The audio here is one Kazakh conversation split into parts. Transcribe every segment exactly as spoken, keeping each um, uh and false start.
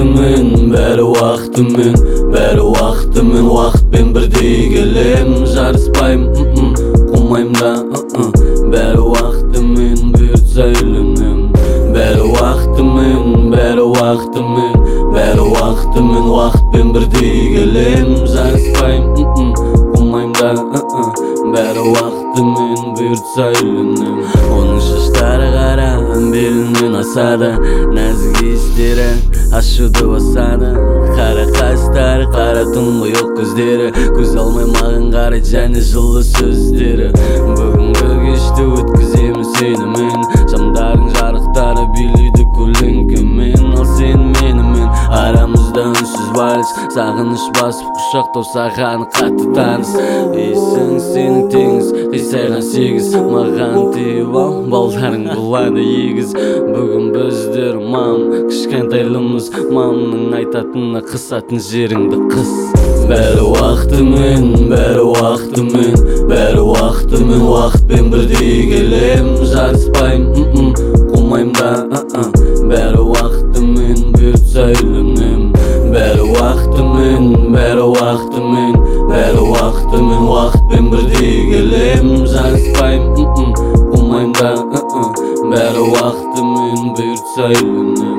вақтымын, бәрі уақытымын, бәрі уақытымын, уақытпен бірдей келем. Жарыспаймын, қумайым да, бәрі уақытымын, бұйыртса үйленем. Бәрі уақытымын, бәрі уақытымын, бәрі уақытымын, уақытпен бірдей келем. Жарыспаймын, қумайым да, бәрі уақытымын, бұйыртса үйленем. Оның шаштары қара, белінен асады, нәзік істері ашуды басады. Қара қастары, қара тұңғиық көздері, көз алмай маған қарайды және жылы сөздері. Бүгінгі кешті өткіземін сенімен, шамдардың жарықтары билейді көлеңкемен. Ал сен менімен, арамызда үнсіз вальс, сағыныш басып құшақтау саған қатты таныс. Есің сенің теңіз, қисайған сегіз, маған тиіп ал, балдарың болады егіз. Бүгін біздер мам, кішкентайлымыз, мамның айтатыны қысатын жеріңді қыс. Бәрі уақытымын, бәрі уақытымын, бәрі уақытымын, уақытпен бірдей келем. Жарыспаймын, қумайым да, бәрі уақытымын, бұйыртса үйленем. Бәрі уақытымын, бәрі уақытымын, бәрі уақытымын, уақытпен бірдей келем. Жарыспаймын, қумайым да, бәрі уақытымын, бұйыртса үйленем.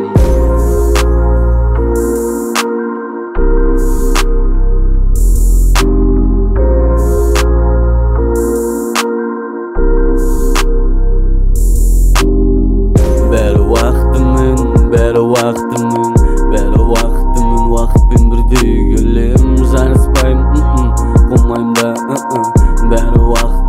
Бәрі уақытымын, бәрі уақытымын, уақытпен бірдей келем. Жарыспаймын, қумайым да, бәрі уақыт